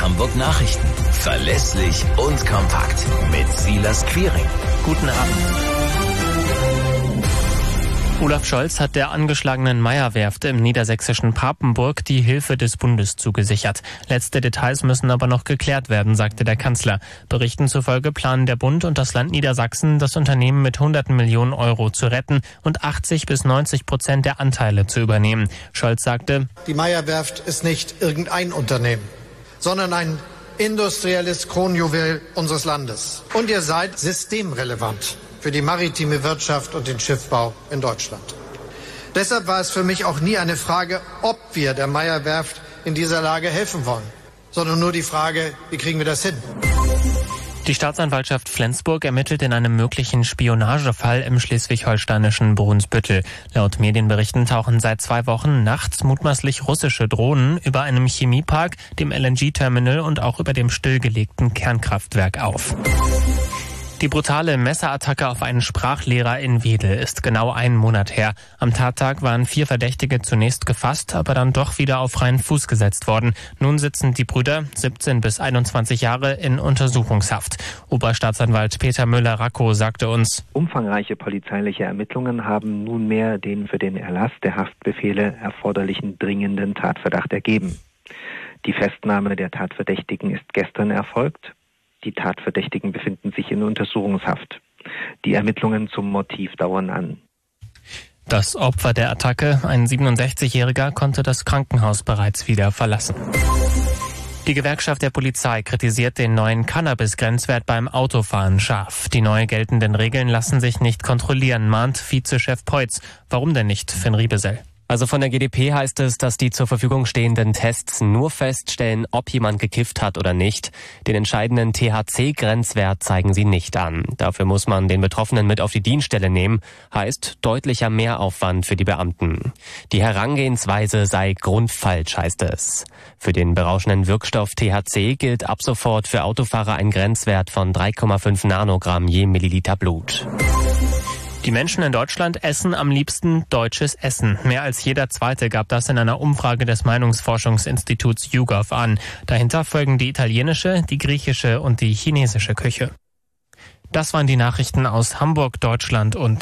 Hamburg Nachrichten. Verlässlich und kompakt. Mit Silas Quiring. Guten Abend. Olaf Scholz hat der angeschlagenen Meyer-Werft im niedersächsischen Papenburg die Hilfe des Bundes zugesichert. Letzte Details müssen aber noch geklärt werden, sagte der Kanzler. Berichten zufolge planen der Bund und das Land Niedersachsen, das Unternehmen mit Hunderten Millionen Euro zu retten und 80-90% der Anteile zu übernehmen. Scholz sagte: Die Meyer-Werft ist nicht irgendein Unternehmen, sondern ein industrielles Kronjuwel unseres Landes. Und ihr seid systemrelevant für die maritime Wirtschaft und den Schiffbau in Deutschland. Deshalb war es für mich auch nie eine Frage, ob wir der Meyer-Werft in dieser Lage helfen wollen, sondern nur die Frage, wie kriegen wir das hin? Die Staatsanwaltschaft Flensburg ermittelt in einem möglichen Spionagefall im schleswig-holsteinischen Brunsbüttel. Laut Medienberichten tauchen seit 2 Wochen nachts mutmaßlich russische Drohnen über einem Chemiepark, dem LNG-Terminal und auch über dem stillgelegten Kernkraftwerk auf. Die brutale Messerattacke auf einen Sprachlehrer in Wedel ist genau 1 Monat her. Am Tattag waren 4 Verdächtige zunächst gefasst, aber dann doch wieder auf freien Fuß gesetzt worden. Nun sitzen die Brüder, 17 bis 21 Jahre, in Untersuchungshaft. Oberstaatsanwalt Peter Müller-Rackow sagte uns: Umfangreiche polizeiliche Ermittlungen haben nunmehr den für den Erlass der Haftbefehle erforderlichen dringenden Tatverdacht ergeben. Die Festnahme der Tatverdächtigen ist gestern erfolgt. Die Tatverdächtigen befinden sich in Untersuchungshaft. Die Ermittlungen zum Motiv dauern an. Das Opfer der Attacke, ein 67-Jähriger, konnte das Krankenhaus bereits wieder verlassen. Die Gewerkschaft der Polizei kritisiert den neuen Cannabis-Grenzwert beim Autofahren scharf. Die neu geltenden Regeln lassen sich nicht kontrollieren, mahnt Vizechef Peutz. Warum denn nicht, Finn Riebesell? Also von der GdP heißt es, dass die zur Verfügung stehenden Tests nur feststellen, ob jemand gekifft hat oder nicht. Den entscheidenden THC-Grenzwert zeigen sie nicht an. Dafür muss man den Betroffenen mit auf die Dienststelle nehmen. Heißt deutlicher Mehraufwand für die Beamten. Die Herangehensweise sei grundfalsch, heißt es. Für den berauschenden Wirkstoff THC gilt ab sofort für Autofahrer ein Grenzwert von 3,5 Nanogramm je Milliliter Blut. Die Menschen in Deutschland essen am liebsten deutsches Essen. Mehr als jeder Zweite gab das in einer Umfrage des Meinungsforschungsinstituts YouGov an. Dahinter folgen die italienische, die griechische und die chinesische Küche. Das waren die Nachrichten aus Hamburg, Deutschland und